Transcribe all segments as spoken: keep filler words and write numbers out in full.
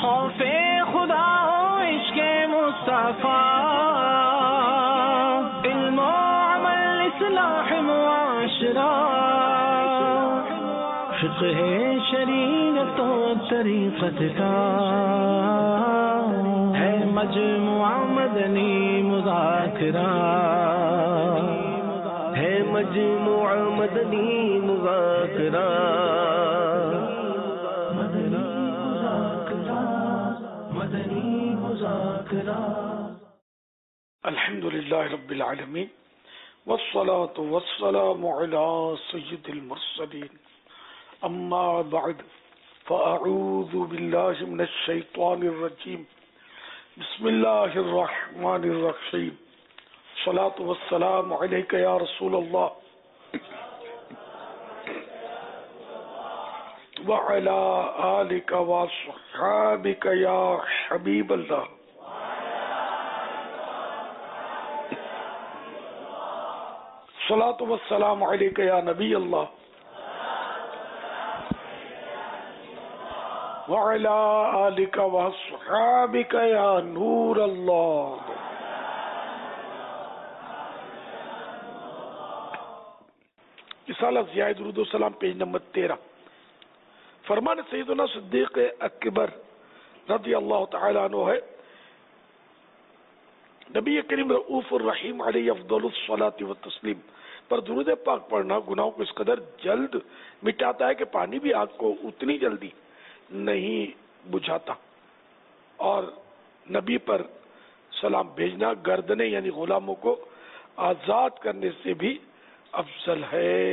خوف خدا ہو عشق مصطفیٰ، علم و عمل اصلاح معاشرہ، فقہ شریعت و طریقت کا ہے مجموعہ مدنی مذاکرہ، ہے مجموعہ مدنی مذاکرہ، مدنی مذاکرہ، مدنی مذاکرہ۔ الحمد للہ رب العالمین والصلاة والسلام علی سید المرسلین، اما بعد فاعوذ باللہ من الشیطان الرجیم، بسم اللہ الرحمن الرحیم، الصلاة والسلام علیک یا رسول اللہ وعلی آلک وصحابک یا حبیب اللہ۔ الصلاة والسلام علیک یا نبی اللہ وعلی آلک وصحابک یا نور اللہ۔ رسالہ ضیاء درود و سلام پیج نمبر تیرہ۔ فرمان سیدنا صدیق اکبر رضی اللہ تعالیٰ عنہ ہے، نبی کریم رؤوف الرحیم علیہ افضل الصلاۃ والتسلیم پر درود پاک پڑھنا گناہوں کو اس قدر جلد مٹاتا ہے کہ پانی بھی آگ کو اتنی جلدی نہیں بجھاتا، اور نبی پر سلام بھیجنا گردنے یعنی غلاموں کو آزاد کرنے سے بھی افضل ہے۔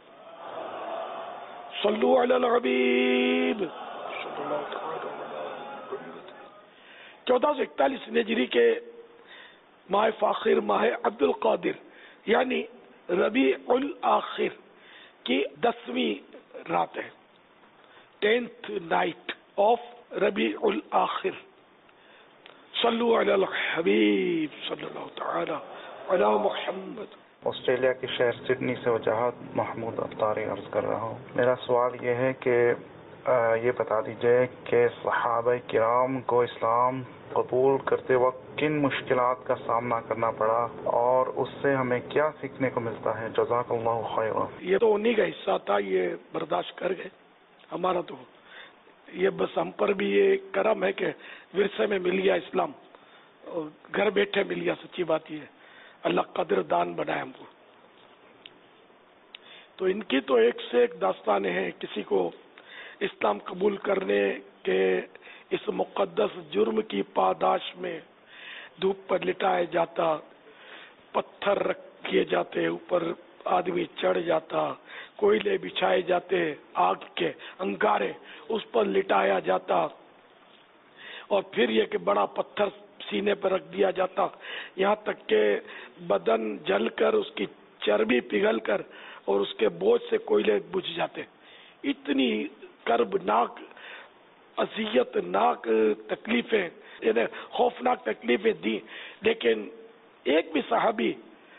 صلو علی الحبیب صلی اللہ تعالی علیہ۔ چودہ سو اکتالیس ہجری کے ماہ فاخر ماہ عبد القادر یعنی ربیع الاخر کی دسویں رات ہے، ٹینتھ نائٹ آف ربیع الاخر۔ صلو علی الحبیب صلی اللہ تعالی علی محمد۔ آسٹریلیا کے شہر سڈنی سے وجاہت محمود افطاری عرض کر رہا ہوں۔ میرا سوال یہ ہے کہ یہ بتا دیجئے کہ صحابہ کرام کو اسلام قبول کرتے وقت کن مشکلات کا سامنا کرنا پڑا اور اس سے ہمیں کیا سیکھنے کو ملتا ہے؟ جزاک اللہ خیرا۔ یہ تو انہی کا حصہ تھا، یہ برداشت کر گئے، ہمارا تو یہ بس ہم پر بھی یہ کرم ہے کہ ورثے میں مل گیا اسلام، گھر بیٹھے مل گیا۔ سچی بات یہ ہے، اللہ قدر دان بنائے ہم کو۔ تو ان کی تو ایک سے ایک داستانیں ہیں، کسی کو اسلام قبول کرنے کے اس مقدس جرم کی پاداش میں دھوپ پر لٹایا جاتا، پتھر رکھے جاتے، اوپر آدمی چڑھ جاتا، کوئلے بچھائے جاتے، آگ کے انگارے اس پر لٹایا جاتا، اور پھر یہ کہ بڑا پتھر سینے پر رکھ دیا جاتا، یہاں تک کہ بدن جل کر اس کی چربی پگھل کر اور اس کے بوجھ سے کوئلے بجھ جاتے۔ اتنی کربناک، اذیت ناک تکلیفیں، یعنی خوفناک تکلیفیں دی، لیکن ایک بھی صحابی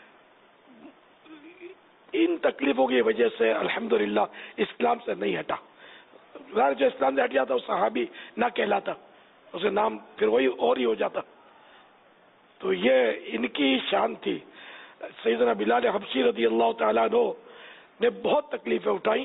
ان تکلیفوں کی وجہ سے الحمدللہ اسلام سے نہیں ہٹا۔ جو اسلام سے ہٹ جاتا وہ صحابی نہ کہلاتا، اسے نام پھر وہی اور ہی ہو جاتا۔ تو یہ ان کی شان تھی۔ سیدنا بلال حبشی رضی اللہ تعالیٰ عنہ نے بہت تکلیفیں اٹھائیں،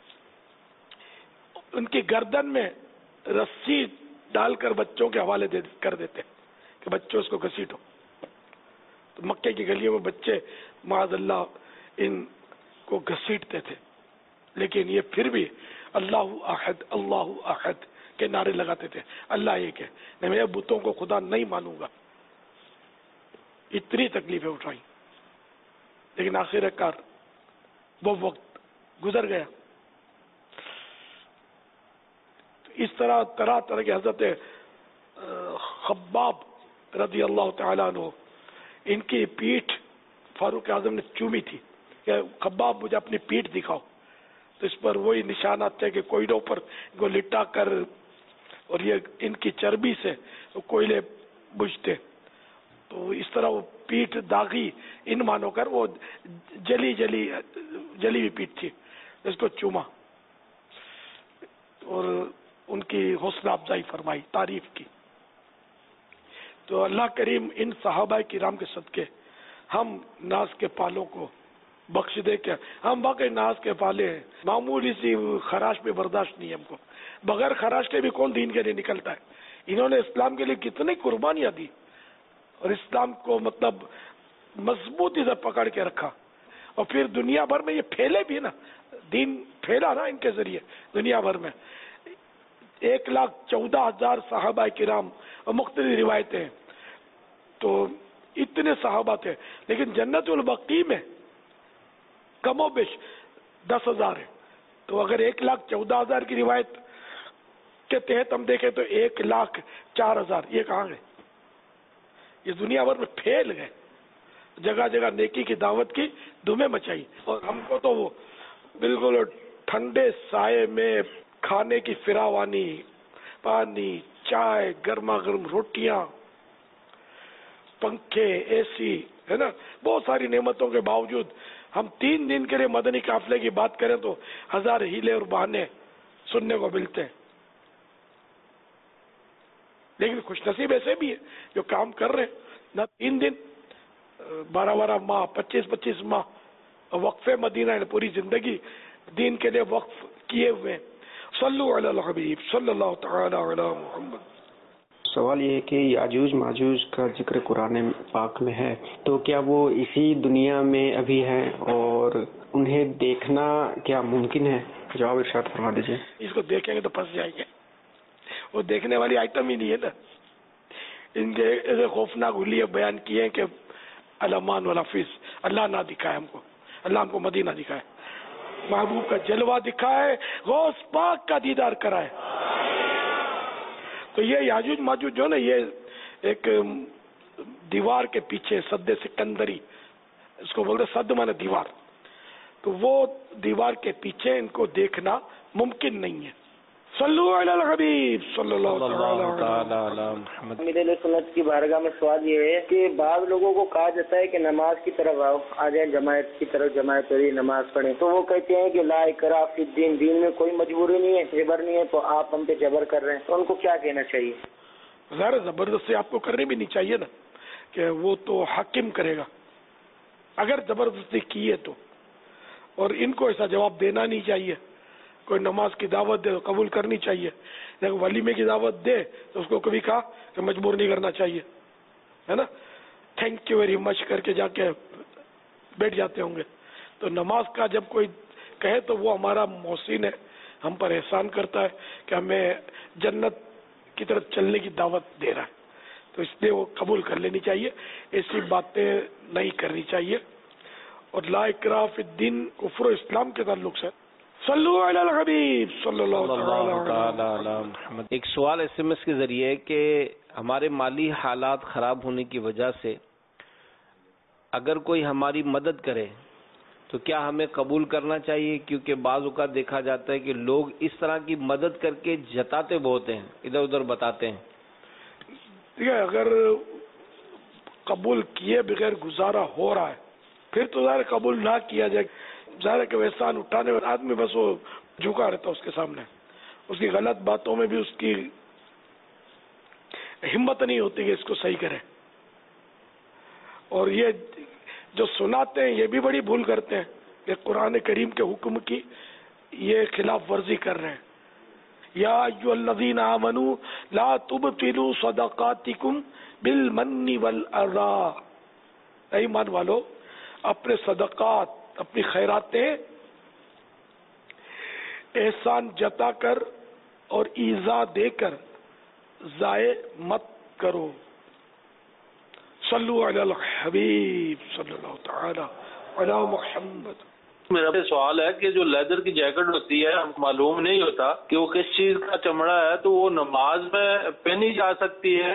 ان کی گردن میں رسی ڈال کر بچوں کے حوالے دے کر دیتے کہ بچوں اس کو گھسیٹو۔ تو مکے کی گلیوں میں بچے معاذ اللہ ان کو گھسیٹتے تھے، لیکن یہ پھر بھی اللہ احد اللہ احد کے نعرے لگاتے تھے، اللہ ایک ہے، میں میرے بتوں کو خدا نہیں مانوں گا۔ اتنی تکلیفیں اٹھائیں، لیکن آخر کار وہ وقت گزر گیا۔ اس طرح طرح طرح کے حضرت خباب رضی اللہ تعالیٰ عنہ، ان کی پیٹھ فاروق اعظم نے چومی تھی کہ خباب مجھے اپنی پیٹھ دکھاؤ، تو اس پر وہی نشانات تھے کہ کوئلوں پر کو لٹا کر اور یہ ان کی چربی سے کوئلے بجھتے، تو اس طرح وہ پیٹھ داغی ان مانو کر وہ جلی جلی جلی ہوئی پیٹھ تھی، اس کو چوما، اور ان کی حوصلہ افزائی فرمائی، تعریف کی. تو اللہ کریم ان صحابہ کرام کے صدقے ہم ناز کے پالوں کو بخش دے کے، ہم واقعی ناز کے پالے ہیں، معمولی سی خراش پہ برداشت نہیں ہم کو. بغیر خراش کے بھی کون دین کے لیے نکلتا ہے؟ انہوں نے اسلام کے لیے کتنی قربانیاں دی اور اسلام کو مطلب مضبوطی سے پکڑ کے رکھا، اور پھر دنیا بھر میں یہ پھیلے بھی نا، دین پھیلا نا ان کے ذریعے دنیا بھر میں. ایک لاکھ چودہ ہزار صحابہ کرام اور مختلف روایتیں ہیں، تو اتنے صحابہ تھے، لیکن جنت البقیع میں کم و بیش دس ہزار ہے. تو اگر ایک لاکھ چودہ ہزار کی روایت کے تحت ہم دیکھیں تو ایک لاکھ چار ہزار یہ کہاں گئے؟ یہ دنیا بھر میں پھیل گئے، جگہ جگہ نیکی کی دعوت کی دھومیں مچائی. اور ہم کو تو وہ بالکل ٹھنڈے سائے میں کھانے کی فراوانی، پانی، چائے، گرما گرم روٹیاں، پنکھے، اے سی، ہے نا، بہت ساری نعمتوں کے باوجود ہم تین دن کے لیے مدنی قافلے کی بات کریں تو ہزار ہیلے اور بہانے سننے کو ملتے ہیں. لیکن خوش نصیب ایسے بھی ہے جو کام کر رہے ہیں، نہ تین دن، بارہ بارہ ماہ، پچیس پچیس ماہ وقف مدینہ ہے، پوری زندگی دین کے لیے وقف کیے ہوئے ہیں. صلو علی الحبیب صلی اللہ تعالی علی محمد. سوال یہ ہے کہ یاجوج ماجوج کا ذکر قرآن پاک میں ہے، تو کیا وہ اسی دنیا میں ابھی ہیں اور انہیں دیکھنا کیا ممکن ہے؟ جواب ارشاد فرما دیجیے. اس کو دیکھیں گے تو پھنس جائیں گے، وہ دیکھنے والی آئٹم ہی نہیں ہے نا. ان کے ایسے خوفناک حلیے بیان کیے ہیں کہ علمان والحفیظ، اللہ نہ دکھائے ہم کو، اللہ ہم کو مدینہ دکھائے، محبوب کا جلوہ دکھائے، غوث پاک کا دیدار کرائے. تو یہ یاجوج ماجوج جو نا، یہ ایک دیوار کے پیچھے سد سکندری، اس کو بولتے سد مانے دیوار، تو وہ دیوار کے پیچھے ان کو دیکھنا ممکن نہیں ہے. صلو علی الحبیب صلی اللہ تعالی علی محمد. امیر علیہ سنت کی بارگاہ میں سوال یہ ہے کہ بعض لوگوں کو کہا جاتا ہے کہ نماز کی طرف آؤ، آ جائیں جماعت کی طرف، جماعت پڑھی نماز پڑھیں، تو وہ کہتے ہیں کہ لا اکراہ فی الدین، دین میں کوئی مجبوری نہیں ہے، جبر نہیں ہے، تو آپ ہم پہ جبر کر رہے ہیں، تو ان کو کیا کہنا چاہیے؟ ظاہر زبردستی آپ کو کرنی بھی نہیں چاہیے نا، کہ وہ تو حاکم کرے گا اگر زبردستی کی ہے تو. اور ان کو ایسا جواب دینا نہیں چاہیے. کوئی نماز کی دعوت دے تو قبول کرنی چاہیے، لیکن ولیمے کی دعوت دے تو اس کو کبھی کہا کہ مجبور نہیں کرنا چاہیے، ہے نا. تھینک یو ویری مچ کر کے جا کے بیٹھ جاتے ہوں گے. تو نماز کا جب کوئی کہے تو وہ ہمارا محسن ہے، ہم پر احسان کرتا ہے کہ ہمیں جنت کی طرف چلنے کی دعوت دے رہا ہے، تو اس لیے وہ قبول کر لینی چاہیے. ایسی باتیں نہیں کرنی چاہیے. اور لا اکراہ فی الدین کفر و اسلام کے تعلق سے صلو علی الحبیب صلی اللہ تعالی علی محمد. ایک سوال ایس ایم ایس کے ذریعے کہ ہمارے مالی حالات خراب ہونے کی وجہ سے اگر کوئی ہماری مدد کرے تو کیا ہمیں قبول کرنا چاہیے؟ کیونکہ بعض اوقات دیکھا جاتا ہے کہ لوگ اس طرح کی مدد کر کے جتاتے بہت ہیں، ادھر ادھر بتاتے ہیں. ٹھیک ہے، اگر قبول کیے بغیر گزارا ہو رہا ہے پھر تو ظاہر قبول نہ کیا جائے. ظاہر ہے کہ احسان اٹھانے والا آدمی بس وہ جھکا رہتا اس کے سامنے، اس کی غلط باتوں میں بھی اس کی ہمت نہیں ہوتی کہ اس کو صحیح کرے. اور یہ جو سناتے ہیں یہ بھی بڑی بھول کرتے ہیں کہ قرآن کریم کے حکم کی یہ خلاف ورزی کر رہے ہیں. یا ایھا الذین آمنوا لا تبطلوا صدقاتکم بالمن والاذی، اے ایمان والو اپنے صدقات، اپنی خیراتیں احسان جتا کر اور ایذا دے کر ضائع مت کرو. صلو علی الحبیب صلی اللہ تعالی علی محمد. میرا سوال ہے کہ جو لیدر کی جیکٹ ہوتی ہے ہم معلوم نہیں ہوتا کہ وہ کس چیز کا چمڑا ہے، تو وہ نماز میں پہنی جا سکتی ہے؟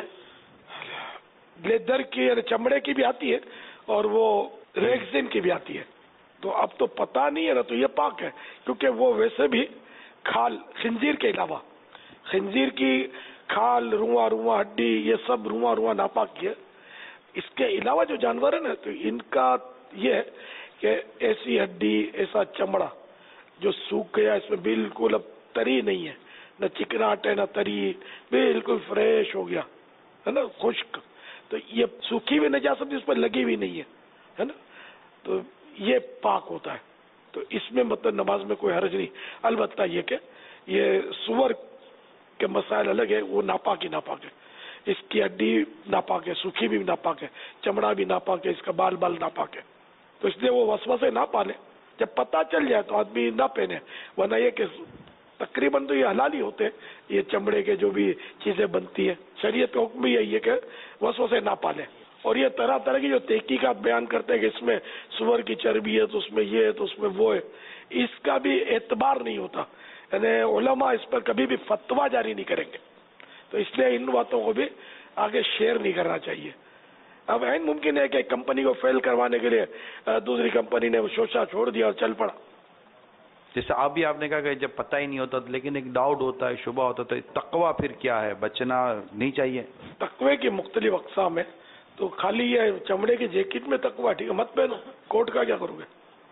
لیدر کی یعنی چمڑے کی بھی آتی ہے اور وہ ریگزین کی بھی آتی ہے. تو اب تو پتہ نہیں ہے نا، تو یہ پاک ہے کیونکہ وہ ویسے بھی کھال، خنزیر کے علاوہ خنزیر کی کھال، رواں رواں ہڈی، یہ سب رواں رواں ناپاک ہے. اس کے علاوہ جو جانور ہیں نا تو ان کا یہ ہے کہ ایسی ہڈی، ایسا چمڑا جو سوکھ گیا، اس میں بالکل اب تری نہیں ہے، نہ چکناٹ ہے نہ تری، بالکل فریش ہو گیا ہے نا، خشک. تو یہ سوکھی بھی نجاست اس پر لگی بھی نہیں ہے نا، تو یہ پاک ہوتا ہے. تو اس میں مطلب نماز میں کوئی حرج نہیں. البتہ یہ کہ یہ سور کے مسائل الگ ہے، وہ ناپاک ہی ناپاک ہے. اس کی ہڈی ناپاک ہے، سوکھی بھی ناپاک ہے، چمڑا بھی ناپاک ہے، اس کا بال بال ناپاک ہے. تو اس لیے وہ وسوسے نہ پالے. جب پتہ چل جائے تو آدمی نہ پہنے، ورنہ یہ کہ تقریباً تو یہ حلال ہی ہوتے ہیں یہ چمڑے کے جو بھی چیزیں بنتی ہیں. شریعت کا حکم بھی یہی ہے کہ وسوسے نہ پالے. اور یہ طرح طرح کی جو تحقیقات بیان کرتے ہیں کہ اس میں سور کی چربی ہے تو اس میں یہ ہے تو اس میں وہ ہے، اس کا بھی اعتبار نہیں ہوتا. یعنی علماء اس پر کبھی بھی فتویٰ جاری نہیں کریں گے. تو اس لیے ان باتوں کو بھی آگے شیئر نہیں کرنا چاہیے. اب عین ممکن ہے کہ ایک کمپنی کو فیل کروانے کے لیے دوسری کمپنی نے وہ شوشہ چھوڑ دیا اور چل پڑا. جیسے آپ بھی آپ نے کہا کہ جب پتہ ہی نہیں ہوتا لیکن ایک ڈاؤٹ ہوتا ہے، شبہ ہوتا ہے، تو تقویٰ پھر کیا ہے؟ بچنا نہیں چاہیے؟ تقوی کی مختلف اقسام ہے. تو خالی یہ چمڑے کی جیکٹ میں تقویٰ ٹھیک ہے، مت پہنو. کوٹ کا کیا کرو گے؟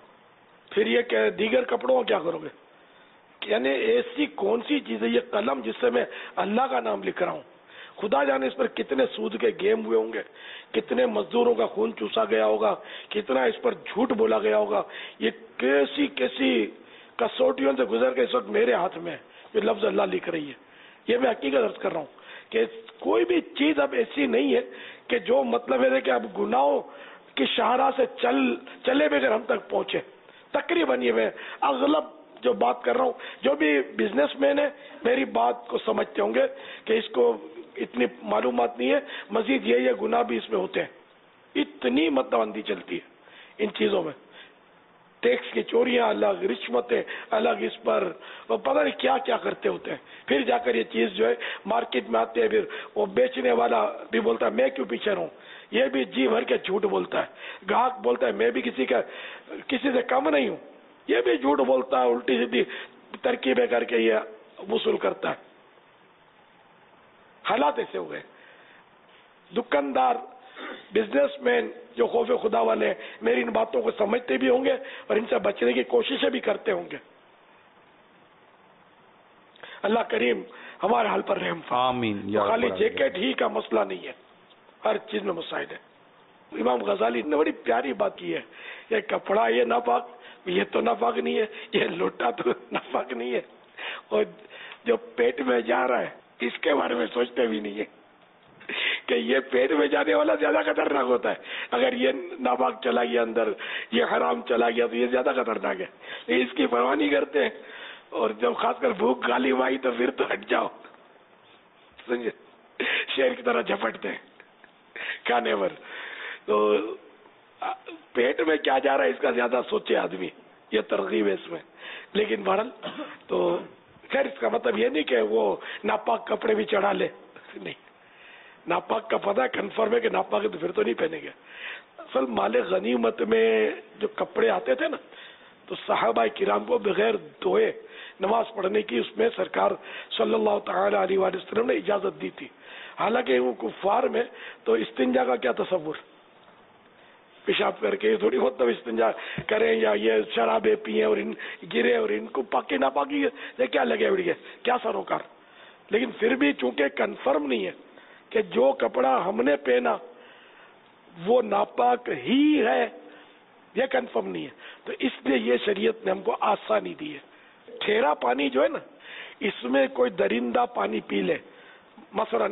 پھر یہ کہ دیگر کپڑوں کا کیا کرو گے؟ یعنی ایسی کون سی چیز ہے یہ قلم جس سے میں اللہ کا نام لکھ رہا ہوں؟ خدا جانے اس پر کتنے سود کے گیم ہوئے ہوں گے، کتنے مزدوروں کا خون چوسا گیا ہوگا، کتنا اس پر جھوٹ بولا گیا ہوگا. یہ کیسی کیسی کسوٹیوں سے گزر کے اس وقت میرے ہاتھ میں جو لفظ اللہ لکھ رہی ہے. یہ میں حقیقت عرض کر رہا ہوں کہ کوئی بھی چیز اب ایسی نہیں ہے کہ جو مطلب ہے کہ اب گناہوں کی شاہراہ سے چل چلے بغیر ہم تک پہنچے. تقریباً یہ میں اغلب جو بات کر رہا ہوں، جو بھی بزنس مین ہے میری بات کو سمجھتے ہوں گے کہ اس کو اتنی معلومات نہیں ہے. مزید یہ یہ گناہ بھی اس میں ہوتے ہیں. اتنی متبندی چلتی ہے ان چیزوں میں. ٹیکس کی چوریاں الگ، رشوتیں الگ، اس پر وہ پتہ نہیں کیا کیا کرتے ہوتے ہیں. پھر جا کر یہ چیز جو ہے مارکیٹ میں آتے ہیں، پھر وہ بیچنے والا بھی بولتا ہے میں کیوں پیچھے رہوں، یہ بھی جی بھر کے جھوٹ بولتا ہے. گاہک بولتا ہے میں بھی کسی کا کسی سے کم نہیں ہوں، یہ بھی جھوٹ بولتا ہے، الٹی سیدھی ترکیبیں کر کے یہ وصول کرتا ہے. حالات ایسے ہوئے. دکاندار، بزنس مین جو خوف خدا والے ہیں میری ان باتوں کو سمجھتے بھی ہوں گے اور ان سے بچنے کی کوششیں بھی کرتے ہوں گے. اللہ کریم ہمارے حال پر رحم فرمائے. آمین. خالی جیکٹ ہی کا مسئلہ نہیں ہے، ہر چیز میں مسائل ہے. امام غزالی نے بڑی پیاری بات کی ہے، یہ کپڑا یہ ناپاک، یہ تو ناپاک نہیں ہے، یہ لوٹا تو ناپاک نہیں ہے، اور جو پیٹ میں جا رہا ہے اس کے بارے میں سوچتے بھی نہیں ہے کہ یہ پیٹ میں جانے والا زیادہ خطرناک ہوتا ہے. اگر یہ ناپاک چلا گیا اندر، یہ حرام چلا گیا تو یہ زیادہ خطرناک ہے. اس کی پرواہ نہیں کرتے ہیں، اور جب خاص کر بھوک گالی وائی تو پھر تو ہٹ جاؤ، سمجھے، شیر کی طرح جھپٹتے ہیں کھانے پر. تو پیٹ میں کیا جا رہا ہے اس کا زیادہ سوچے آدمی، یہ ترغیب ہے اس میں. لیکن بہرحال تو خیر اس کا مطلب یہ نہیں کہ وہ ناپاک کپڑے بھی چڑھا لے، نہیں. ناپاک کا پتہ کنفرم ہے کہ ناپاک ہے تو پھر تو نہیں پہنیں گے. اصل مال غنیمت میں جو کپڑے آتے تھے نا تو صحابہ کرام کو بغیر دھوئے نماز پڑھنے کی اس میں سرکار صلی اللہ تعالی علیہ وآلہ وسلم نے اجازت دی تھی. حالانکہ وہ کفار میں تو استنجا کا کیا تصور، پیشاب کر کے تھوڑی بہت استنجا کریں یا یہ شرابیں پیئیں اور ان گرے اور ان کو پاکی ناپاکی کیا لگے اڑ گئے، کیا سروکار. لیکن پھر بھی چونکہ کنفرم نہیں ہے کہ جو کپڑا ہم نے پہنا وہ ناپاک ہی ہے، یہ کنفرم نہیں ہے، تو اس لیے یہ شریعت نے ہم کو آسانی دی ہے. ٹھیرا پانی جو ہے نا اس میں کوئی درندہ پانی پی لے، مثلا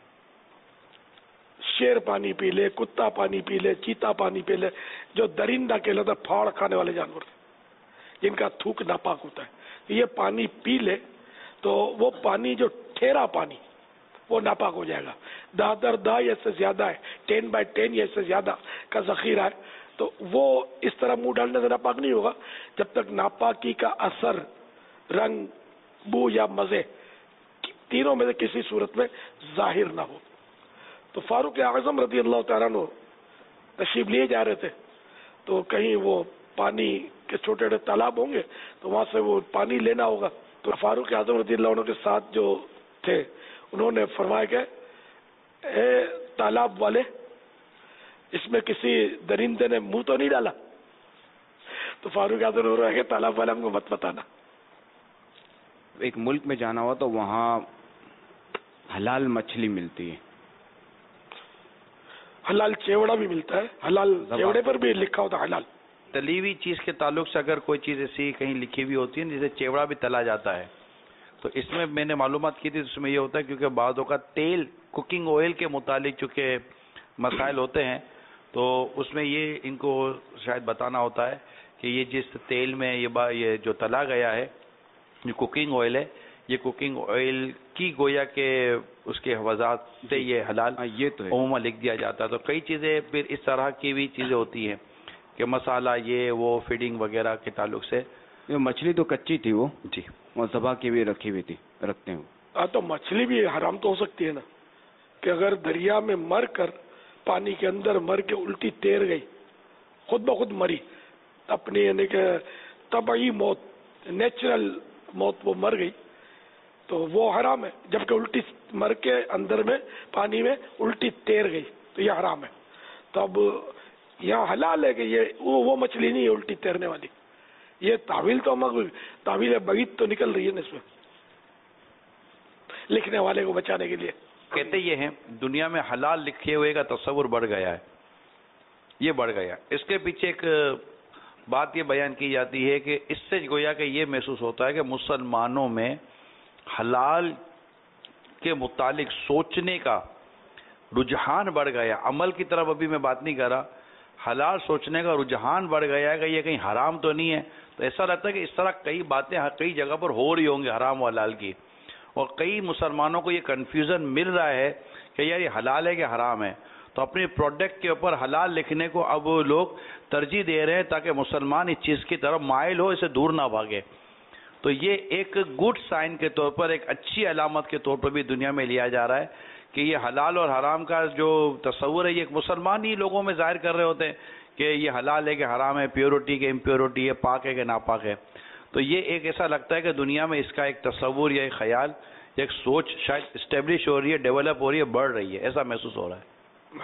شیر پانی پی لے، کتا پانی پی لے، چیتا پانی پی لے، جو درندہ کہلاتا ہے، پھاڑ کھانے والے جانور جن کا تھوک ناپاک ہوتا ہے، یہ پانی پی لے تو وہ پانی جو ٹھیرا پانی وہ ناپاک ہو جائے گا. دہ در دہ یا اس سے زیادہ ہے، ٹین بائی ٹین یا اس سے زیادہ کا ذخیرہ ہے، تو وہ اس طرح منہ ڈالنے سے ناپاک نہیں ہوگا جب تک ناپاکی کا اثر، رنگ، بو یا مزے تینوں میں سے کسی صورت میں ظاہر نہ ہو. تو فاروق اعظم رضی اللہ تعالیٰ عنہ تشریف لیے جا رہے تھے تو کہیں وہ پانی کے چھوٹے چھوٹے تالاب ہوں گے تو وہاں سے وہ پانی لینا ہوگا. تو فاروق اعظم رضی اللہ عنہ کے ساتھ جو تھے انہوں نے فرمایا کہ اے تالاب والے، اس میں کسی درندے نے منہ تو نہیں ڈالا؟ تو فاروق اعظم ہو رہا ہے کہ تالاب والے ہم کو مت بتانا. ایک ملک میں جانا ہوا تو وہاں حلال مچھلی ملتی ہے، حلال چیوڑا بھی ملتا ہے، حلال چیوڑے پر بھی لکھا ہوتا ہے حلال. تلی ہوئی چیز کے تعلق سے اگر کوئی چیز ایسی کہیں لکھی ہوئی ہوتی ہے جیسے چیوڑا بھی تلا جاتا ہے، تو اس میں میں نے معلومات کی تھی، اس میں یہ ہوتا ہے کیونکہ بعض اوقات تیل کوکنگ آئل کے متعلق چونکہ مسائل ہوتے ہیں تو اس میں یہ ان کو شاید بتانا ہوتا ہے کہ یہ جس تیل میں یہ با یہ جو تلا گیا ہے یہ کوکنگ آئل ہے، یہ کوکنگ آئل کی گویا کہ اس کے وضاحت سے یہ حلال یہ تو عموماً لکھ دیا جاتا ہے. تو کئی چیزیں پھر اس طرح کی بھی چیزیں ہوتی ہیں کہ مسالہ یہ وہ فیڈنگ وغیرہ کے تعلق سے. مچھلی تو کچی تھی وہ جی وہ ذبح کی بھی رکھی ہوئی تھی رکھتے ہیں. ہاں تو مچھلی بھی حرام تو ہو سکتی ہے نا، کہ اگر دریا میں مر کر پانی کے اندر مر کے الٹی تیر گئی، خود بخود مری اپنی یعنی کہ طبعی موت، نیچرل موت وہ مر گئی تو وہ حرام ہے، جبکہ الٹی مر کے اندر میں پانی میں الٹی تیر گئی تو یہ حرام ہے. تو اب یہاں حلال ہے کہ یہ وہ مچھلی نہیں ہے الٹی تیرنے والی. یہ تعویل تو مگر تعویل بعید تو نکل رہی ہے نا اس میں لکھنے والے کو بچانے کے لیے. کہتے یہ ہیں دنیا میں حلال لکھے ہوئے کا تصور بڑھ گیا ہے، یہ بڑھ گیا. اس کے پیچھے ایک بات یہ بیان کی جاتی ہے کہ اس سے گویا کہ یہ محسوس ہوتا ہے کہ مسلمانوں میں حلال کے متعلق سوچنے کا رجحان بڑھ گیا. عمل کی طرف ابھی میں بات نہیں کر رہا، حلال سوچنے کا رجحان بڑھ گیا ہے کہ یہ کہیں حرام تو نہیں ہے. تو ایسا لگتا ہے کہ اس طرح کئی باتیں کئی جگہ پر ہو رہی ہوں گی حرام و حلال کی، اور کئی مسلمانوں کو یہ کنفیوژن مل رہا ہے کہ یار یہ حلال ہے کہ حرام ہے. تو اپنے پروڈکٹ کے اوپر حلال لکھنے کو اب لوگ ترجیح دے رہے ہیں تاکہ مسلمان اس چیز کی طرف مائل ہو، اسے دور نہ بھاگے. تو یہ ایک گڈ سائن کے طور پر، ایک اچھی علامت کے طور پر بھی دنیا میں لیا جا رہا ہے کہ یہ حلال اور حرام کا جو تصور ہے یہ ایک مسلمان ہی لوگوں میں ظاہر کر رہے ہوتے ہیں کہ یہ حلال ہے کہ حرام ہے، پیورٹی کہ امپیورٹی ہے، پاک ہے کہ ناپاک ہے. تو یہ ایک ایسا لگتا ہے کہ دنیا میں اس کا ایک تصور یا ایک خیال، ایک سوچ شاید اسٹیبلش ہو رہی ہے، ڈیولپ ہو رہی ہے، بڑھ رہی ہے، ایسا محسوس ہو رہا ہے.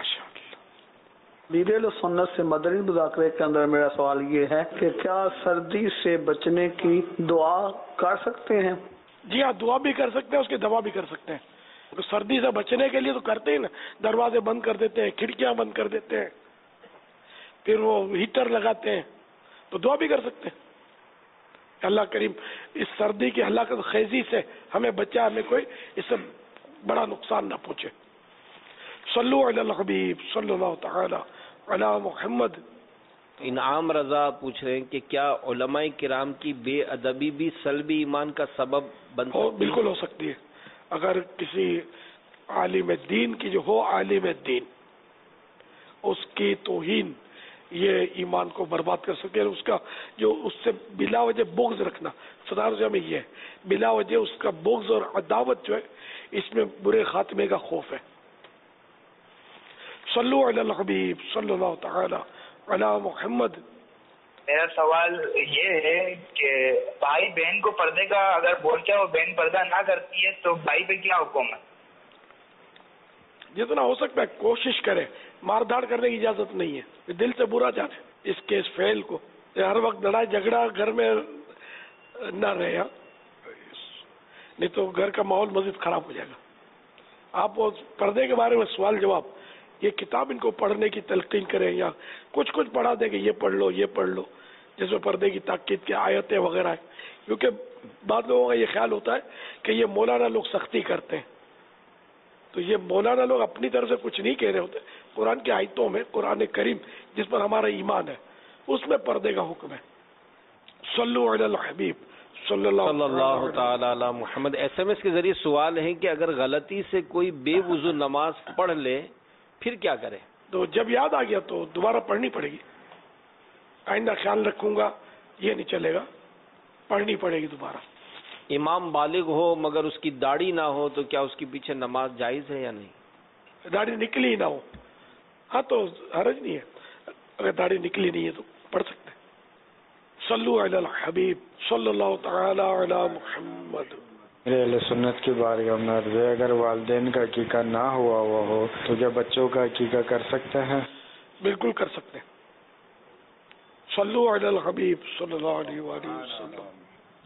لیڈر سنت سے مدنی مذاکرے کے اندر میرا سوال یہ ہے کہ کیا سردی سے بچنے کی دعا کر سکتے ہیں؟ جی ہاں، دعا بھی کر سکتے ہیں، اس کی دوا بھی کر سکتے ہیں. سردی سے بچنے کے لیے تو کرتے ہی نا، دروازے بند کر دیتے ہیں، کھڑکیاں بند کر دیتے ہیں، پھر وہ ہیٹر لگاتے ہیں، تو دعا بھی کر سکتے ہیں اللہ کریم اس سردی کی ہلاکت خیزی سے ہمیں بچا، ہمیں کوئی اس سے بڑا نقصان نہ پہنچے. صلو علی الحبیب صلی اللہ تعالی علی محمد. انعام رضا پوچھ رہے ہیں کہ کیا علماء کرام کی بے ادبی بھی سلبی ایمان کا سبب بن سکتی ہے؟ بالکل ہو سکتی ہے. اگر کسی عالم دین کی جو ہو عالم دین اس کی توہین یہ ایمان کو برباد کر سکے. اس کا جو اس سے بلا وجہ بغض رکھنا، صدارت میں یہ ہے بلا وجہ اس کا بغض اور عداوت جو ہے اس میں برے خاتمے کا خوف ہے. صلو علی الحبیب صلی اللہ تعالی علی محمد. میرا سوال یہ ہے کہ بھائی بہن کو پردے کا اگر بول کے وہ بہن پردہ نہ کرتی ہے تو بھائی پہ کیا حکم ہے؟ جتنا ہو سکتا ہے کوشش کرے، مار دھاڑ کرنے کی اجازت نہیں ہے، دل سے برا جانے اس کے اس فعل کو. ہر وقت لڑائی جھگڑا گھر میں نہ رہے، نہیں تو گھر کا ماحول مزید خراب ہو جائے گا. آپ پردے کے بارے میں سوال جواب یہ کتاب ان کو پڑھنے کی تلقین کریں یا کچھ کچھ پڑھا دیں کہ یہ پڑھ لو یہ پڑھ لو جس میں پردے کی تاکید کی آیتیں وغیرہ ہیں. کیونکہ بعض لوگوں کا یہ خیال ہوتا ہے کہ یہ مولانا لوگ سختی کرتے ہیں، تو یہ مولانا لوگ اپنی طرف سے کچھ نہیں کہہ رہے ہوتے. قرآن کی آیتوں میں قرآن کریم جس پر ہمارا ایمان ہے اس میں پردے کا حکم ہے. صلو علی الحبیب صلی اللہ تعالی علی محمد. ایس ایم ایس کے ذریعے سوال ہے کہ اگر غلطی سے کوئی بے وضو نماز پڑھ لے پھر کیا کرے؟ تو جب یاد آ گیا تو دوبارہ پڑھنی پڑے گی. آئندہ خیال رکھوں گا یہ نہیں چلے گا، پڑھنی پڑے گی دوبارہ. امام بالغ ہو مگر اس کی داڑھی نہ ہو تو کیا اس کے پیچھے نماز جائز ہے یا نہیں؟ داڑھی نکلی نہ ہو ہاں تو حرج نہیں ہے، اگر داڑھی نکلی نہیں ہے تو پڑھ سکتے ہیں. صلو علی الحبیب صلی اللہ تعالی علی محمد. میرے اہل سنت کی بارگاہ میں عرض ہے اگر والدین کا عقیقہ نہ ہوا ہوا ہو تو کیا بچوں کا عقیقہ کر سکتے ہیں؟ بالکل کر سکتے ہیں. صلو علی الحبیب صلی اللہ علیہ وآلہ وسلم.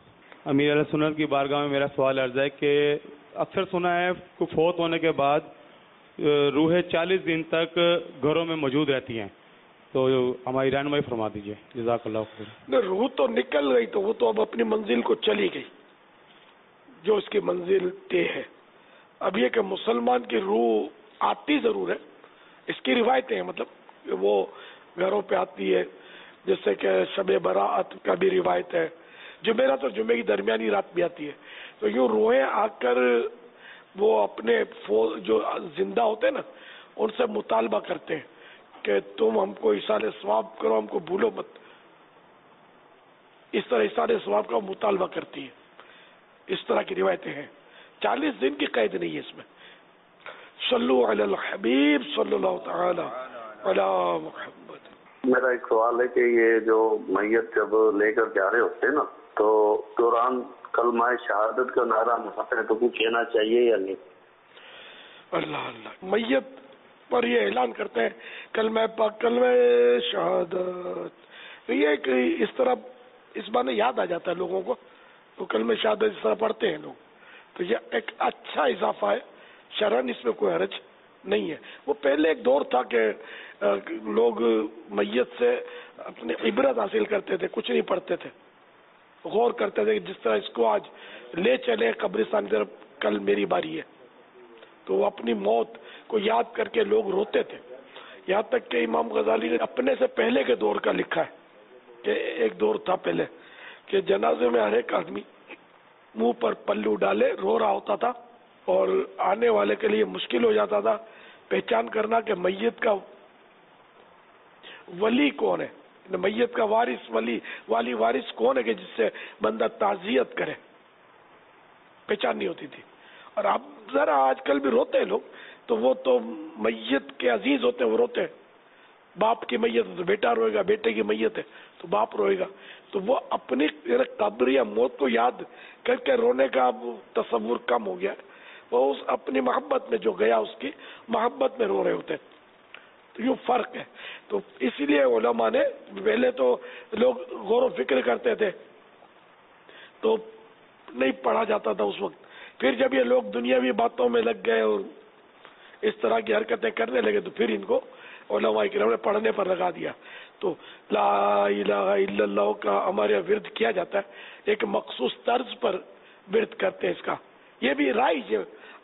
امیر علیہ سنت کی بارگاہ میں میرا سوال عرض ہے کہ اکثر سنا ہے کہ فوت ہونے کے بعد روحیں چالیس دن تک گھروں میں موجود رہتی ہیں، تو ہماری رہنمائی فرما دیجیے، جزاک اللہ خیر۔ روح تو نکل گئی تو وہ تو اب اپنی منزل کو چلی گئی، جو اس کی منزل طے ہے۔ اب یہ کہ مسلمان کی روح آتی ضرور ہے، اس کی روایتیں ہیں، مطلب وہ گھروں پہ آتی ہے، جیسے کہ شب برات کا بھی روایت ہے، جمعرات اور جمعے کی درمیانی رات بھی آتی ہے، تو یوں روحیں آ کر وہ اپنے جو زندہ ہوتے ہیں نا ان سے مطالبہ کرتے ہیں کہ تم ہم کو ایصال ثواب کرو، ہم کو بھولو مت، اس طرح ایصال ثواب کا مطالبہ کرتی ہے۔ اس طرح کی روایتیں ہیں، چالیس دن کی قید نہیں ہے اس میں۔ صلو علی الحبیب صلی اللہ تعالی علی محمد۔ میرا ایک سوال ہے کہ یہ جو میت جب لے کر جا رہے ہوتے ہیں نا تو دوران کلمہ شہادت کا نعرہ مہاتے ہیں تو کچھ کہنا چاہیے یا نہیں؟ اللہ اللہ، میت پر یہ اعلان کرتے ہیں کلمہ پاک کلمہ شہادت، تو یہ کہ اس طرح اس بارے یاد آ جاتا ہے لوگوں کو، تو کلمہ شہادت اس طرح پڑھتے ہیں لوگ، تو یہ ایک اچھا اضافہ ہے، شرعاً اس میں کوئی حرج نہیں ہے۔ وہ پہلے ایک دور تھا کہ لوگ میت سے اپنی عبرت حاصل کرتے تھے، کچھ نہیں پڑھتے تھے، غور کرتے تھے کہ جس طرح اس کو آج لے چلے قبرستان کی طرف، کل میری باری ہے، تو وہ اپنی موت کو یاد کر کے لوگ روتے تھے۔ یہاں تک کہ امام غزالی نے اپنے سے پہلے کے دور کا لکھا ہے کہ ایک دور تھا پہلے کہ جنازے میں ہر ایک آدمی منہ پر پلو ڈالے رو رہا ہوتا تھا، اور آنے والے کے لیے مشکل ہو جاتا تھا پہچان کرنا کہ میت کا ولی کون ہے، میت کا وارث ولی والی وارث کون ہے کہ جس سے بندہ تعزیت کرے، پہچان نہیں ہوتی تھی۔ اور اب ذرا آج کل بھی روتے ہیں لوگ، تو وہ تو میت کے عزیز ہوتے ہیں، وہ روتے ہیں، باپ کی میت ہے تو بیٹا روئے گا، بیٹے کی میت ہے تو باپ روئے گا، تو وہ اپنی قبر یا موت کو یاد کر کے رونے کا اب تصور کم ہو گیا، وہ اس اپنی محبت میں جو گیا اس کی محبت میں رو رہے ہوتے ہیں، تو یہ فرق ہے۔ تو اسی لیے علماء نے، پہلے تو لوگ غور و فکر کرتے تھے تو نہیں پڑھا جاتا تھا اس وقت، پھر جب یہ لوگ دنیاوی باتوں میں لگ گئے اور اس طرح کی حرکتیں کرنے لگے تو پھر ان کو علماء کرام نے پڑھنے پر لگا دیا۔ تو لا الہ الا اللہ کا ہمارے ورد کیا جاتا ہے، ایک مخصوص طرز پر ورد کرتے ہیں اس کا، یہ بھی رائج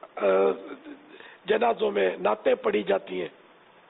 جنازوں میں نعتیں پڑھی جاتی ہیں۔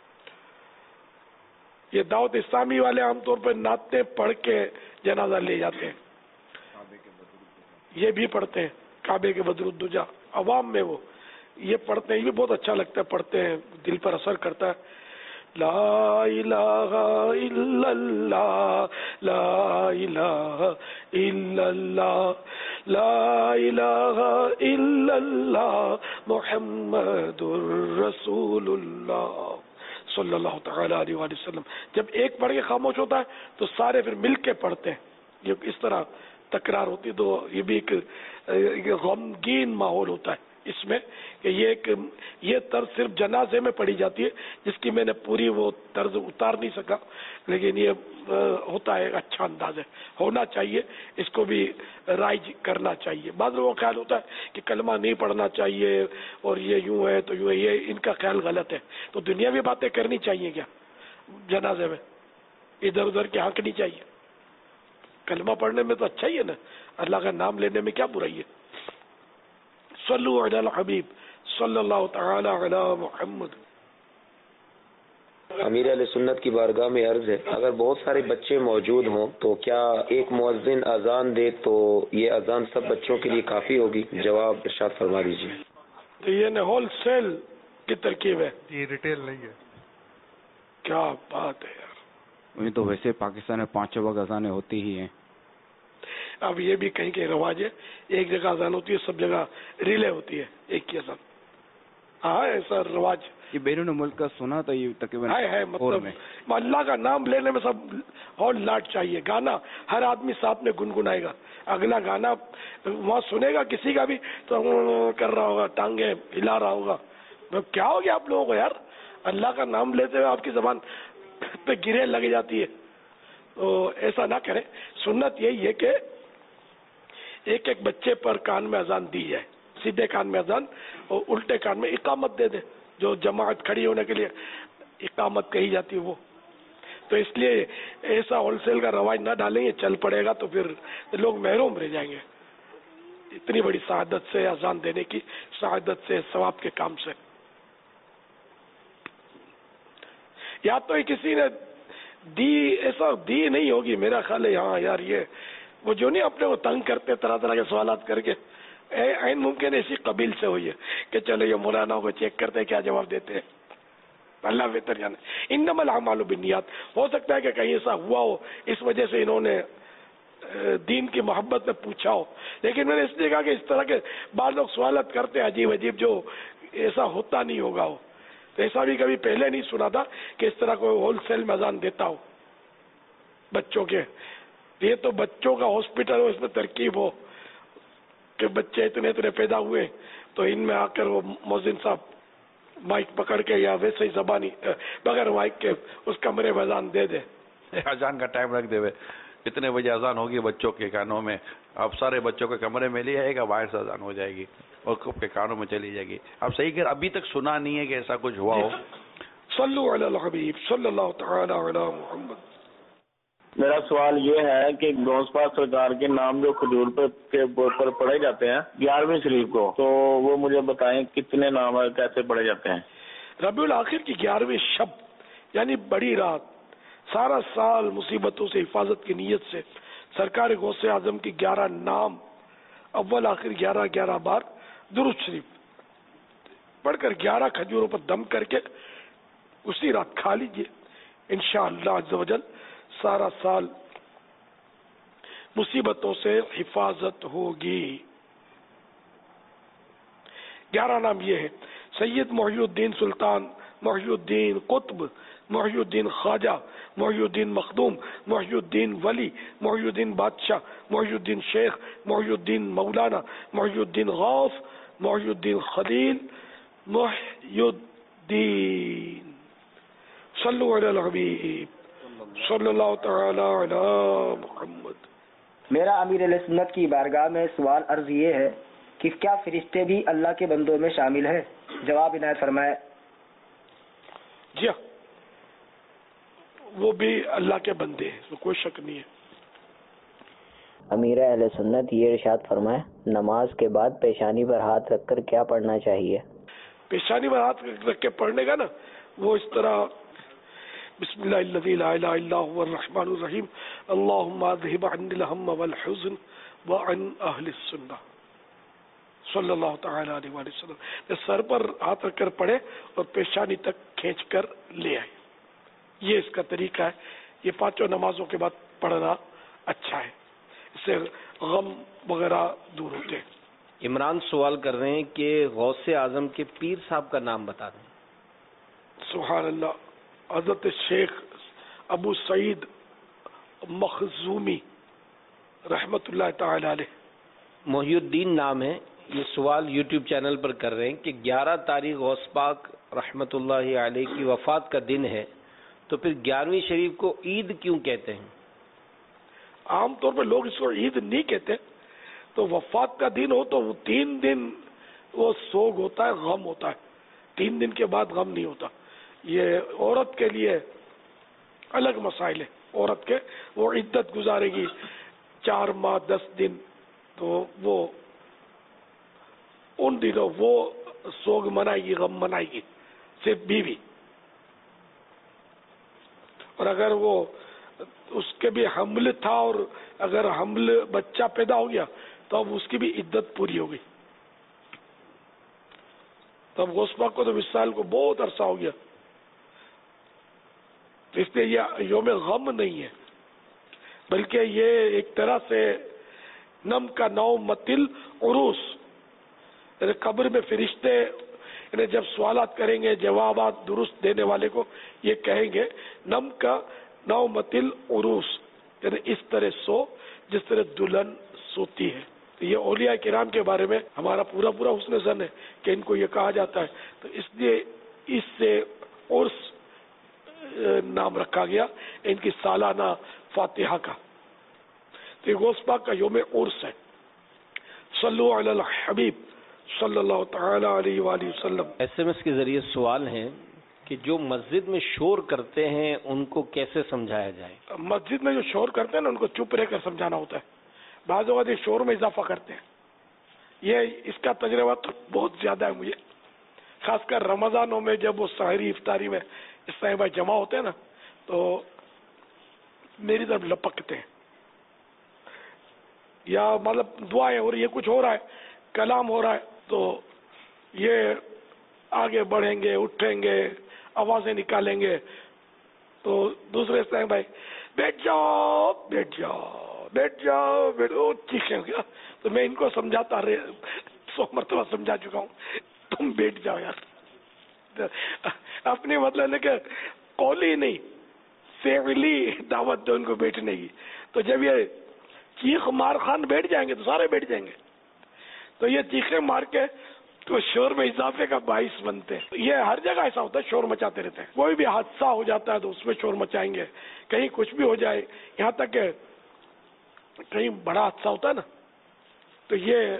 یہ دعوت اسلامی والے عام طور پر نعتیں پڑھ کے جنازہ لے جاتے ہیں، یہ بھی پڑھتے ہیں کعبے کے بدر الدجا، عوام میں وہ یہ پڑھتے ہیں، یہ بھی بہت اچھا لگتا ہے، پڑھتے ہیں، دل پر اثر کرتا ہے۔ لا الہ الا اللہ، لا الہ الا اللہ، لا الہ الا اللہ، محمد الرسول اللہ صلی اللہ تعالی علیہ وآلہ وسلم۔ جب ایک پڑھ کے خاموش ہوتا ہے تو سارے پھر مل کے پڑھتے ہیں، یہ اس طرح تکرار ہوتی، تو یہ بھی ایک غمگین ماحول ہوتا ہے اس میں کہ یہ ایک یہ طرز صرف جنازے میں پڑھی جاتی ہے، جس کی میں نے پوری وہ طرز اتار نہیں سکا، لیکن یہ ہوتا ہے، اچھا انداز ہے، ہونا چاہیے، اس کو بھی رائج کرنا چاہیے۔ بعض لوگوں کا خیال ہوتا ہے کہ کلمہ نہیں پڑھنا چاہیے اور یہ یوں ہے تو یوں ہے، یہ ان کا خیال غلط ہے۔ تو دنیاوی باتیں کرنی چاہیے کیا جنازے میں؟ ادھر ادھر کی آنکھنی چاہیے؟ کلمہ پڑھنے میں تو اچھا ہی ہے نا، اللہ کا نام لینے میں کیا برائی ہے؟ صلو علی الحبیب صلی اللہ تعالی علی محمد۔ امیر علیہ سنت کی بارگاہ میں عرض ہے، اگر بہت سارے بچے موجود ہوں تو کیا ایک مؤذن اذان دے تو یہ اذان سب بچوں کے لیے کافی ہوگی؟ جواب ارشاد فرما دیجیے۔ تو یہ نہ ہول سیل کی ترکیب ہے، یہ ریٹیل نہیں ہے۔ کیا بات ہے یار، وہی تو ویسے پاکستان میں پانچ وقت اذانیں ہوتی ہی ہیں۔ اب یہ بھی کہیں کہ رواج ہے، ایک جگہ اذان ہوتی ہے، سب جگہ ریلے ہوتی ہے ایک کی اذان، ہاں ایسا رواج یہ بیرون ملک کا سنا تھا، یہ تقریباً ہے ہے مطلب اللہ کا نام لینے میں سب ہال لاٹ چاہیے، گانا ہر آدمی ساتھ میں گنگنائے گا، اگلا گانا وہاں سنے گا کسی کا بھی تو کر رہا ہوگا، ٹانگیں ہلا رہا ہوگا، کیا ہو گیا آپ لوگوں کو یار؟ اللہ کا نام لیتے ہوئے آپ کی زبان پہ گرے لگ جاتی ہے، تو ایسا نہ کریں۔ سنت یہی ہے کہ ایک ایک بچے پر کان میں اذان دی جائے, سیدھے کان میں اذان اور الٹے کان میں اقامت دے دے, جو جماعت کھڑی ہونے کے لیے اقامت کہی جاتی ہے وہ. تو اس لیے ایسا ہول سیل کا رواج نہ ڈالیں گے, چل پڑے گا تو پھر لوگ محروم رہ جائیں گے اتنی بڑی سعادت سے, اذان دینے کی سعادت سے, ثواب کے کام سے. یا تو کسی نے دی, ایسا دی نہیں ہوگی میرا خیال ہے. ہاں یار یہ وہ جو نہیں اپنے کو تنگ کرتے طرح طرح کے سوالات کر کے, عین ممکن ہے اسی قبیل سے ہوئی ہے کہ چلو یہ مولانا کو چیک کرتے کیا جواب دیتے ہیں, اللہ بہتر جانے. انما الاعمال بالنیات, ہو سکتا ہے کہ کہیں ایسا ہوا ہو اس وجہ سے انہوں نے دین کی محبت میں پوچھا ہو, لیکن میں نے اس لیے کہا کہ اس طرح کے بعض لوگ سوالات کرتے عجیب عجیب جو ایسا ہوتا نہیں ہوگا ہو. تو ایسا بھی کبھی پہلے نہیں سنا تھا کہ اس طرح کوئی ہول سیل میں اذان دیتا ہو بچوں کے. یہ تو بچوں کا ہاسپٹل ہو, اس میں ترکیب ہو کہ بچے اتنے اتنے پیدا ہوئے تو ان میں آ کر وہ مؤذن صاحب مائک پکڑ کے یا ویسے ہی زبانی بغیر مائک کے اس کمرے میں اذان دے دے. اذان کا ٹائم رکھ دے, اتنے بجے اذان ہوگی بچوں کے کانوں میں, اب سارے بچوں کے کمرے میں لے جائے گا, باہر سے اذان ہو جائے گی اور کب کے کانوں میں چلی جائے گی. اب صحیح کہ ابھی تک سنا نہیں ہے کہ ایسا کچھ ہوا ہو. صلو علی الحبیب صلی اللہ تعالی علی محمد. میرا سوال یہ ہے کہ غوث پاک سرکار کے نام جو کھجور کے پر پڑھے جاتے ہیں گیارہویں شریف کو, تو وہ مجھے بتائیں کتنے نام ہے, کیسے پڑھے جاتے ہیں؟ ربیع الاخر کی گیارہویں شب یعنی بڑی رات, سارا سال مصیبتوں سے حفاظت کی نیت سے سرکار غوث اعظم کی گیارہ نام اول آخر گیارہ گیارہ بار درود شریف پڑھ کر گیارہ کھجوروں پر دم کر کے اسی رات کھا لیجیے. انشاءاللہ عز و جل سارا سال مصیبتوں سے حفاظت ہوگی. گیارہ نام یہ ہے: سید محی الدین سلطان, محی الدین قطب, محی الدین خواجہ, محی الدین مخدوم, محی الدین ولی, محی الدین بادشاہ, محی الدین شیخ, محی الدین مولانا, محی الدین غوث, محی الدین خلیل, محی الدین. صلو علی الحبیب صلی اللہ تعالی علی محمد. میرا امیر علیہ سنت کی بارگاہ میں سوال عرض یہ ہے کہ کیا فرشتے بھی اللہ کے بندوں میں شامل ہیں؟ جواب عنایت فرمائے. جی ہاں, وہ بھی اللہ کے بندے ہیں, اس میں کوئی شک نہیں ہے. امیر اہل سنت یہ ارشاد فرمائے, نماز کے بعد پیشانی پر ہاتھ رکھ کر کیا پڑھنا چاہیے؟ پیشانی پر ہاتھ رکھ کے پڑھنے کا نا وہ اس طرح بسم اللہ الذی لا الہ الا هو الرحمن الرحیم اللهم اذهب عني الهم والحزن وعن اهل السنہ صلی اللہ تعالی علیہ وآلہ وسلم. سر پر ہاتھ رکھ کر پڑھے اور پیشانی تک کھینچ کر لے آئے, یہ اس کا طریقہ ہے. یہ پانچوں نمازوں کے بعد پڑھنا اچھا ہے, اس سے غم وغیرہ دور ہوتے ہیں. عمران سوال کر رہے ہیں کہ غوث اعظم کے پیر صاحب کا نام بتا دیں. سبحان اللہ. حضرت شیخ ابو سعید مخزومی رحمت اللہ تعالی علیہ. محی الدین نام ہے. یہ سوال یوٹیوب چینل پر کر رہے ہیں کہ گیارہ تاریخ غوث پاک رحمت اللہ علیہ کی وفات کا دن ہے, تو پھر گیارہویں شریف کو عید کیوں کہتے ہیں؟ عام طور پر لوگ اس کو عید نہیں کہتے. تو وفات کا دن ہو تو وہ تین دن وہ سوگ ہوتا ہے, غم ہوتا ہے. تین دن کے بعد غم نہیں ہوتا. یہ عورت کے لیے الگ مسائل ہے. عورت کے وہ عدت گزارے گی چار ماہ دس دن, تو وہ ان دنوں وہ سوگ منائے گی, غم منائے گی, صرف بیوی. اور اگر وہ اس کے بھی حمل تھا اور اگر حمل بچہ پیدا ہو گیا تو اب اس کی بھی عدت پوری ہو گئی. تب غوث پاک کو تو وصال کو بہت عرصہ ہو گیا, اس لیے یہ یوم غم نہیں ہے بلکہ یہ ایک طرح سے نم کا نو متل عروس, یعنی قبر میں فرشتے یعنی جب سوالات کریں گے جوابات درست دینے والے کو یہ کہیں گے نم کا نو متل عروس, یعنی اس طرح سو جس طرح دلہن سوتی ہے. تو یہ اولیاء کرام کے بارے میں ہمارا پورا پورا حسن ظن ہے کہ ان کو یہ کہا جاتا ہے, تو اس لیے اس سے عرس نام رکھا گیا ان کی سالانہ فاتحہ کا. تو یہ غوث پاک کا یوم عرس ہے. صلو علی الحبیب صلی اللہ تعالی علیہ وآلہ وسلم۔ ایس ایم ایس کے ذریعے سوال ہیں کہ جو مسجد میں شور کرتے ہیں ان کو کیسے سمجھایا جائے؟ مسجد میں جو شور کرتے ہیں نا ان کو چپ رہ کر سمجھانا ہوتا ہے. بعض اوقات یہ شور میں اضافہ کرتے ہیں. یہ اس کا تجربہ تو بہت زیادہ ہے مجھے، خاص کر رمضانوں میں جب وہ سحری افطاری میں اس طرح بھائی جمع ہوتے ہیں نا تو میری طرف لپکتے ہیں، یا مطلب دعائیں ہو رہی ہے، کچھ ہو رہا ہے، کلام ہو رہا ہے، تو یہ آگے بڑھیں گے، اٹھیں گے، آوازیں نکالیں گے، تو دوسرے سے بھائی بیٹھ جاؤ بیٹھ جاؤ بیٹھ جاؤ بیٹھ جاؤ چیخیں گے. تو میں ان کو سمجھاتا رہے سو مرتبہ سمجھا چکا ہوں، تم بیٹھ جاؤ یار. اپنی مطلب ہے کہ قولی نہیں فعلی دعوت دو ان کو بیٹھنے کی. تو جب یہ چیخ مار خان بیٹھ جائیں گے تو سارے بیٹھ جائیں گے. تو یہ چیخیں مار کے تو شور میں اضافے کا باعث بنتے ہیں. یہ ہر جگہ ایسا ہوتا ہے، شور مچاتے رہتے ہیں. کوئی بھی حادثہ ہو جاتا ہے تو اس میں شور مچائیں گے، کہیں کچھ بھی ہو جائے، یہاں تک کہ کہیں بڑا حادثہ ہوتا ہے نا تو یہ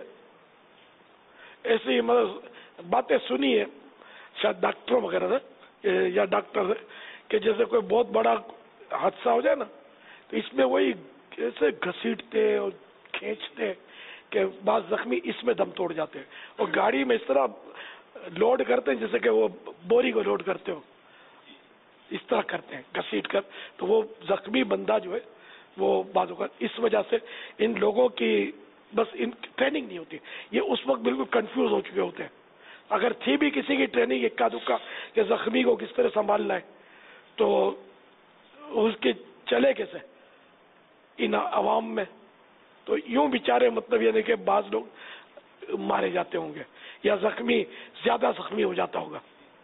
ایسی مطلب باتیں سنی ہے شاید ڈاکٹروں وغیرہ سے یا ڈاکٹر سے کہ جیسے کوئی بہت بڑا حادثہ ہو جائے نا تو اس میں وہی ایسے گھسیٹتے اور کھینچتے کہ بعض زخمی اس میں دم توڑ جاتے ہیں، اور گاڑی میں اس طرح لوڈ کرتے ہیں جیسے کہ وہ بوری کو لوڈ کرتے ہو، اس طرح کرتے ہیں گھسیٹ کر. تو وہ زخمی بندہ جو ہے وہ بعض اوقات اس وجہ سے ان لوگوں کی بس ان ٹریننگ نہیں ہوتی. یہ اس وقت بالکل کنفیوز ہو چکے ہوتے ہیں. اگر تھی بھی کسی کی ٹریننگ اکا دکا کہ زخمی کو کس طرح سنبھالنا ہے تو اس کے چلے کیسے ان عوام میں. تو یوں بیچارے مطلب یہ نہیں کہ بعض لوگ مارے جاتے ہوں گے یا زخمی زیادہ زخمی ہو جاتا ہوگا.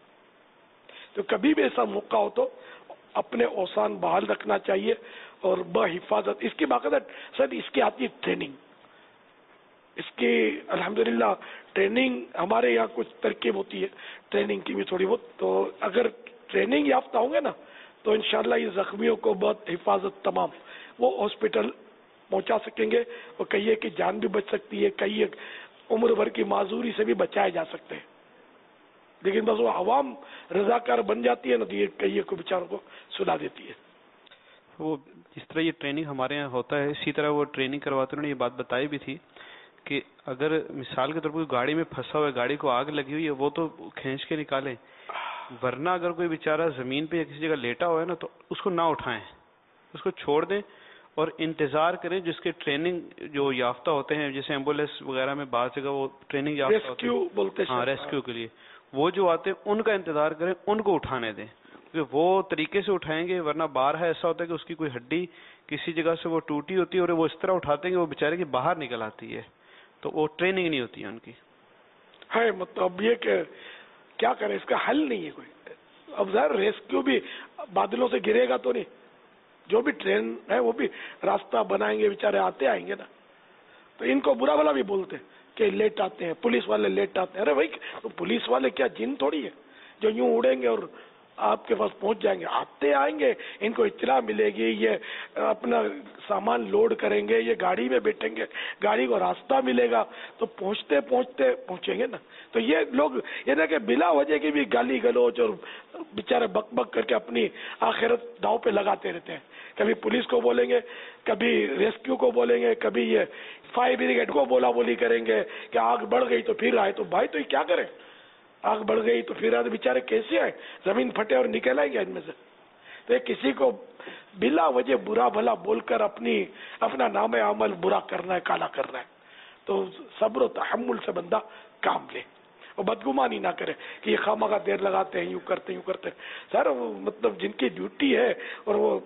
تو کبھی بھی ایسا موقع ہو تو اپنے اوسان بحال رکھنا چاہیے اور بحفاظت. اس کی باقاعدہ سر اس کی آتی ہے ٹریننگ، اس کی الحمدللہ ٹریننگ ہمارے یہاں کچھ ترکیب ہوتی ہے ٹریننگ کی بھی تھوڑی بہت. تو اگر ٹریننگ یافتہ ہوں گے نا تو انشاءاللہ یہ زخمیوں کو بہت حفاظت تمام وہ ہاسپٹل پہنچا سکیں گے، اور کئی ایک کی جان بھی بچ سکتی ہے، کئی ایک عمر بھر کی معذوری سے بھی بچائے جا سکتے ہیں. لیکن بس وہ عوام رضاکار بن جاتی ہے نا تو یہ کئی ایک کو بیچاروں کو سلا دیتی ہے. وہ جس طرح یہ ٹریننگ ہمارے یہاں ہوتا ہے اسی طرح وہ ٹریننگ کرواتے. انہوں نے یہ بات بتائی بھی تھی کہ اگر مثال کے طور پر گاڑی میں پھنسا ہوا ہے، گاڑی کو آگ لگی ہوئی ہے، وہ تو کھینچ کے نکالیں، ورنہ اگر کوئی بیچارہ زمین پہ یا کسی جگہ لیٹا ہوا ہے نا تو اس کو نہ اٹھائیں، اس کو چھوڑ دیں اور انتظار کریں جس کے ٹریننگ جو یافتہ ہوتے ہیں، جیسے ایمبولینس وغیرہ میں بعض جگہ وہ ٹریننگ یافتہ ہوتے ہیں ہاں ریسکیو کے لیے، وہ جو آتے ہیں ان کا انتظار کریں، ان کو اٹھانے دیں کیونکہ وہ طریقے سے اٹھائیں گے. ورنہ باہر ہے ایسا ہوتا ہے کہ اس کی کوئی ہڈی کسی جگہ سے وہ ٹوٹی ہوتی ہے اور وہ اس طرح اٹھاتے ہیں کہ وہ بیچارے کی باہر نکل آتی ہے. تو وہ ٹریننگ نہیں ہوتی ہے ان کی. ہے مطلب یہ کہ کیا کریں، اس کا حل نہیں ہے کوئی. اب ظاہر ریسکیو بھی بادلوں سے گرے گا تو نہیں، جو بھی ٹرین ہے وہ بھی راستہ بنائیں گے، بیچارے آتے آئیں گے نا. تو ان کو برا بلا بھی بولتے کہ لیٹ آتے ہیں، پولیس والے لیٹ آتے ہیں. ارے بھائی تو پولیس والے کیا جن تھوڑی ہے جو یوں اڑیں گے اور آپ کے پاس پہنچ جائیں گے. آتے آئیں گے، ان کو اطلاع ملے گی، یہ اپنا سامان لوڈ کریں گے، یہ گاڑی میں بیٹھیں گے، گاڑی کو راستہ ملے گا تو پہنچتے پہنچتے پہنچیں گے نا. تو یہ لوگ یہ نہ کہ بلا وجہ کی بھی گالی گلوچ اور بیچارے بک بک کر کے اپنی آخرت داؤں پہ لگاتے رہتے ہیں. کبھی پولیس کو بولیں گے، کبھی ریسکیو کو بولیں گے، کبھی یہ فائر بریگیڈ کو بولا بولی کریں گے کہ آگ بڑھ گئی تو پھر آئے. تو بھائی تو یہ کیا کریں، آگ بڑھ گئی تو پھر آئے، بیچارے کیسے آئے، زمین پھٹے اور نکل آئے گے ان میں سے. تو یہ کسی کو بلا وجہ برا بھلا بول کر اپنی اپنا نام عمل برا کرنا ہے، کالا کرنا ہے. تو صبر و تحمل سے بندہ کام لے اور بدگمانی نہ کرے کہ یہ خواہ دیر لگاتے ہیں، یوں کرتے ہیں یوں کرتے ہیں. سر وہ مطلب جن کی ڈیوٹی ہے اور وہ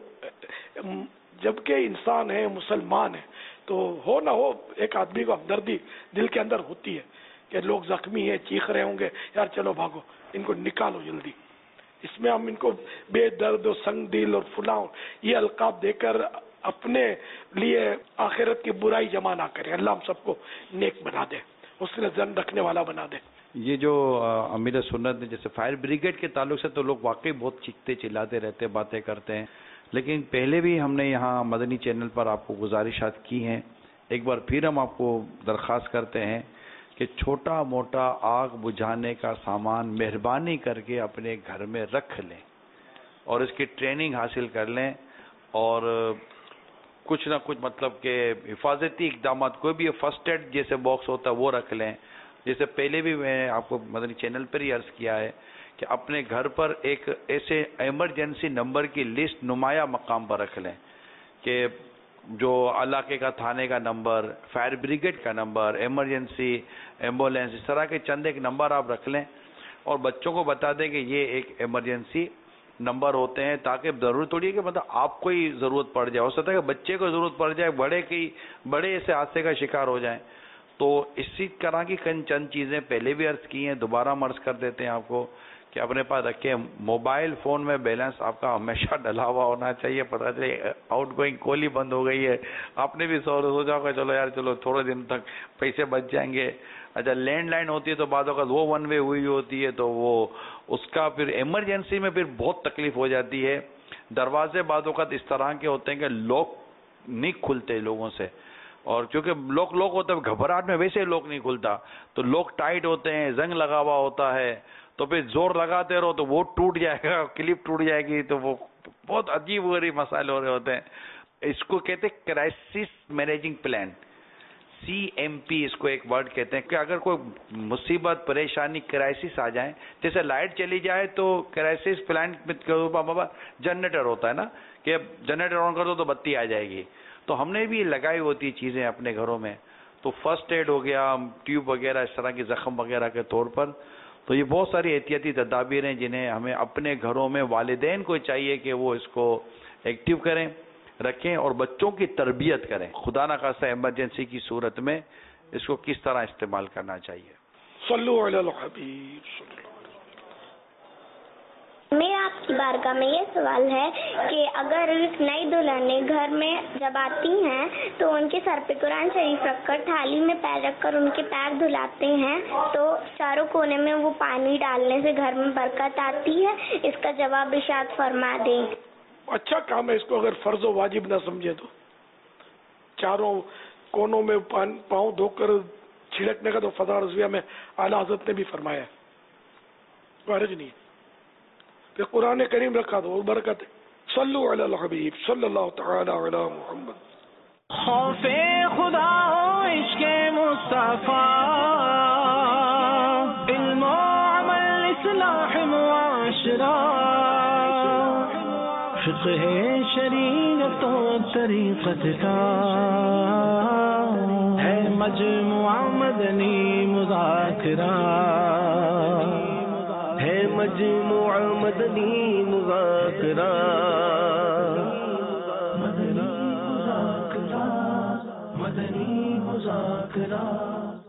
جبکہ انسان ہے، مسلمان ہے، تو ہو نہ ہو ایک آدمی کو ہمدردی دل کے اندر ہوتی ہے کہ لوگ زخمی ہیں، چیخ رہے ہوں گے، یار چلو بھاگو ان کو نکالو جلدی. اس میں ہم ان کو بے درد و سنگ دل اور فلاں یہ القاب دے کر اپنے لیے آخرت کی برائی جمع نہ کریں. اللہ ہم سب کو نیک بنا دے، اس نے زن رکھنے والا بنا دے. یہ جو امیر سنت نے جیسے فائر بریگیڈ کے تعلق سے تو لوگ واقعی بہت چیختے چلاتے رہتے، باتیں کرتے ہیں، لیکن پہلے بھی ہم نے یہاں مدنی چینل پر آپ کو گزارشات کی ہیں ایک بار پھر ہم آپ کو درخواست کرتے ہیں کہ چھوٹا موٹا آگ بجھانے کا سامان مہربانی کر کے اپنے گھر میں رکھ لیں اور اس کی ٹریننگ حاصل کر لیں، اور کچھ نہ کچھ مطلب کہ حفاظتی اقدامات، کوئی بھی فرسٹ ایڈ جیسے باکس ہوتا ہے وہ رکھ لیں. جیسے پہلے بھی میں نے آپ کو مدنی چینل پر ہی عرض کیا ہے کہ اپنے گھر پر ایک ایسے ایمرجنسی نمبر کی لسٹ نمایاں مقام پر رکھ لیں کہ جو علاقے کا تھانے کا نمبر، فائر بریگیڈ کا نمبر، ایمرجنسی ایمبولینس، اس طرح کے چند ایک نمبر آپ رکھ لیں اور بچوں کو بتا دیں کہ یہ ایک ایمرجنسی نمبر ہوتے ہیں، تاکہ ضرورت تھوڑی ہے کہ مطلب آپ کو ہی ضرورت پڑ جائے، ہو سکتا ہے کہ بچے کو ضرورت پڑ جائے، بڑے کی بڑے ایسے حادثے کا شکار ہو جائیں. تو اسی طرح کی چند چیزیں پہلے بھی عرض کی ہیں، دوبارہ ہم عرض کر دیتے ہیں آپ کو کہ اپنے پاس رکھیں. موبائل فون میں بیلنس آپ کا ہمیشہ ڈلا ہوا ہونا چاہیے، پتہ چلے آؤٹ گوئنگ کال ہی بند ہو گئی ہے، آپ نے بھی سوچا ہوگا چلو یار چلو تھوڑے دن تک پیسے بچ جائیں گے. اچھا لینڈ لائن ہوتی ہے تو بعض اوقات وہ ون وے ہوئی ہوتی ہے تو وہ اس کا پھر ایمرجنسی میں پھر بہت تکلیف ہو جاتی ہے. دروازے بعض اوقات اس طرح کے ہوتے ہیں کہ لوک نہیں کھلتے لوگوں سے، اور چونکہ لوک لوک ہوتا ہے گھبراہٹ میں ویسے لوک نہیں کھلتا، تو لوک ٹائٹ ہوتے ہیں، زنگ لگا ہوا ہوتا ہے، تو پھر زور لگاتے رہو تو وہ ٹوٹ جائے گا، کلپ ٹوٹ جائے گی، تو وہ بہت عجیب غریب مسائل ہو رہے ہوتے ہیں. اس کو کہتے ہیں crisis managing plan, C M P اس کو ایک ورڈ کہتے ہیں. کہ اگر کوئی مصیبت پریشانی کرائسس آ جائیں، جیسے لائٹ چلی جائے تو کرائسس پلان جنریٹر ہوتا ہے نا کہ جنریٹر آن کر دو تو بتی آ جائے گی، تو ہم نے بھی لگائی ہوتی چیزیں اپنے گھروں میں. تو فرسٹ ایڈ ہو گیا، ٹیوب وغیرہ اس طرح کی زخم وغیرہ کے طور پر. تو یہ بہت ساری احتیاطی تدابیر ہیں جنہیں ہمیں اپنے گھروں میں والدین کو چاہیے کہ وہ اس کو ایکٹیو کریں، رکھیں اور بچوں کی تربیت کریں. خدا نہ خواستہ ایمرجنسی کی صورت میں اس کو کس طرح استعمال کرنا چاہیے. صلو علی الحبیب. میرا آپ کی بارگاہ میں یہ سوال ہے کہ اگر نئی دلہنیں گھر میں جب آتی ہیں تو ان کے سر پہ قرآن شریف رکھ کر تھالی میں پیر رکھ کر ان کے پیر دھلاتے ہیں تو چاروں کونے میں وہ پانی ڈالنے سے گھر میں برکت آتی ہے، اس کا جواب ارشاد فرما دیں. اچھا کام ہے، اس کو اگر فرض و واجب نہ سمجھے تو چاروں کونوں میں پاؤں دھو کر چھڑکنے کا تو فضا رضویہ میں اعلیٰ حضرت نے بھی فرمایا ہے، حرج نہیں. پھر قرآن کریم رکھا تو برکت ہے. صلو علی الحبیب صلی اللہ تعالی علی محمد. خوف خدا و عشق مصطفیٰ، علم و عمل اصلاح معاشرہ، فقہ شریعت و طریقت کا ہے مجموعہ مدنی مذاکرہ، ہے مجموعہ مدنی مذاکرہ. مدنی مذاکرہ.